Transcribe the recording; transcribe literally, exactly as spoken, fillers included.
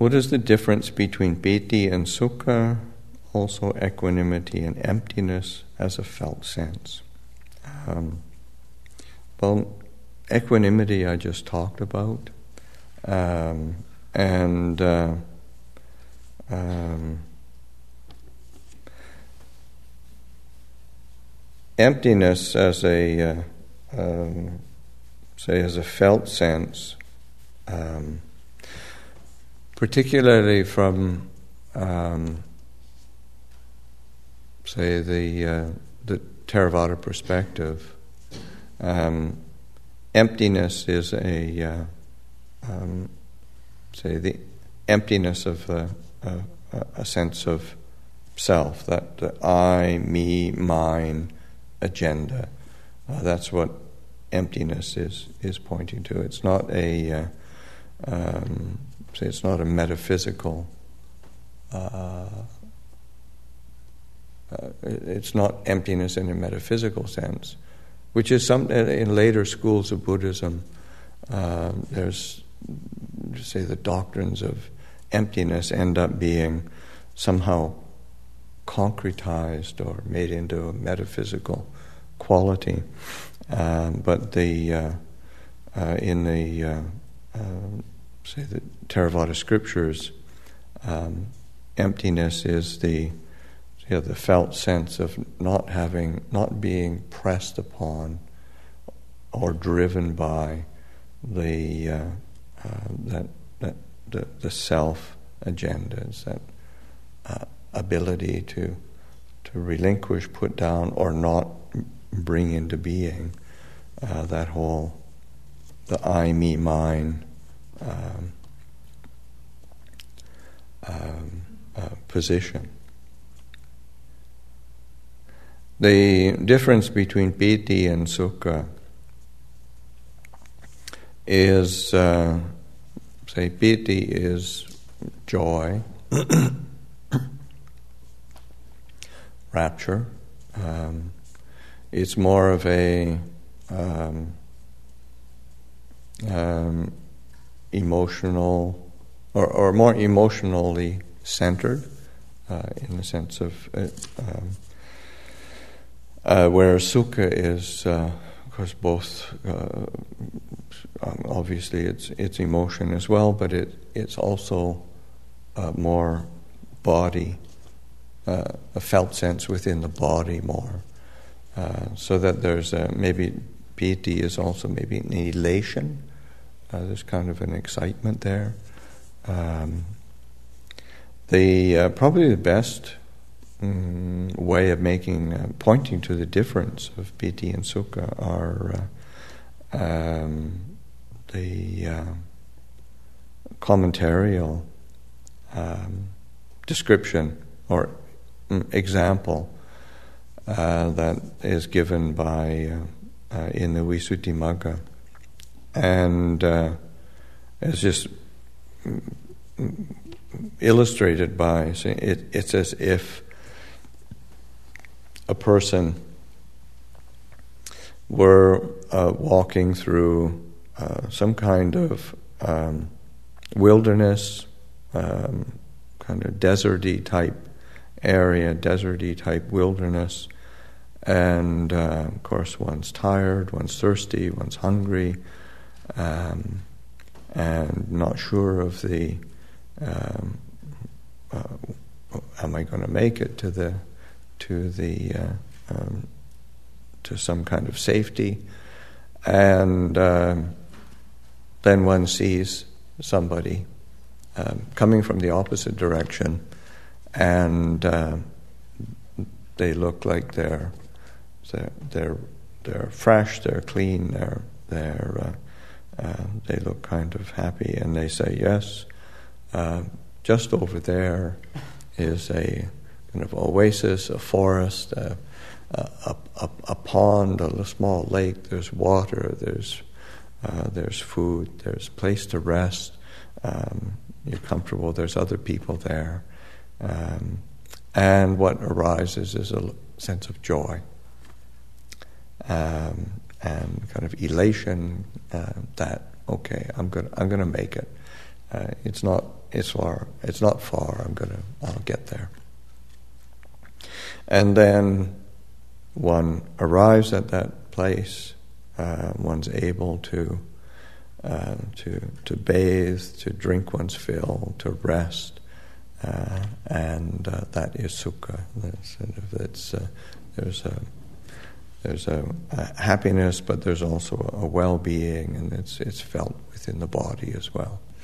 what is the difference between piti and sukha, also equanimity and emptiness as a felt sense? Um, well, equanimity I just talked about, um, and uh, um, emptiness as a, uh, um, say, as a felt sense, um, particularly from, um, say, the uh, the Theravada perspective, um, emptiness is a, uh, um, say, the emptiness of a, a, a sense of self, that the I, me, mine agenda. Uh, that's what emptiness is is pointing to. It's not a, uh, um, say, it's not a metaphysical. Uh, uh, it's not emptiness in a metaphysical sense, which is some in later schools of Buddhism. Uh, there's, say, the doctrines of emptiness end up being somehow concretized or made into a metaphysical quality. Um, but the uh, uh, in the uh, uh, say the Theravada scriptures, um, emptiness is the you know, the felt sense of not having, not being pressed upon or driven by the uh, uh, that that the, the self agendas, that uh, ability to to relinquish, put down, or not bring into being uh, that whole the I, me, mine um, um, uh, position. The difference between piti and sukha is, uh, say, piti is joy, rapture. Um, it's more of a um, um, emotional, or, or more emotionally centered, uh, in the sense of uh, um, uh, where sukha is, uh, of course, both. Uh, um, obviously, it's it's emotion as well, but it it's also uh, more body. Uh, a felt sense within the body more, uh, so that there's a, maybe piti is also maybe an elation. Uh, there's kind of an excitement there. Um, the uh, probably the best um, way of making uh, pointing to the difference of piti and sukha are uh, um, the uh, commentarial um, description or example uh, that is given by uh, uh, in the Visuddhimagga, and uh, is just illustrated by saying it, it's as if a person were uh, walking through uh, some kind of um, wilderness, um, kind of deserty type area, deserty type wilderness, and uh, of course one's tired, one's thirsty, one's hungry, um, and not sure of the um, uh, am I going to make it to the to the uh, um, to some kind of safety, and um, then one sees somebody um, coming from the opposite direction. And uh, they look like they're they're they're, they're fresh, they're clean, they're they're uh, uh, they look kind of happy, and they say, yes, uh, just over there is a kind of oasis, a forest, a, a, a, a pond, a small lake. There's water, there's uh, there's food, there's place to rest. Um, you're comfortable. There's other people there. Um, and what arises is a sense of joy um, and kind of elation uh, that okay, I'm going I'm going to make it. uh, it's not it's far it's not far. I'm gonna I'll get there. And then one arrives at that place. Uh, one's able to uh, to to bathe, to drink one's fill, to rest, uh, and uh, that is sukha. That's sort of, it's, uh, there's a there's a, a happiness, but there's also a well-being, and it's it's felt within the body as well.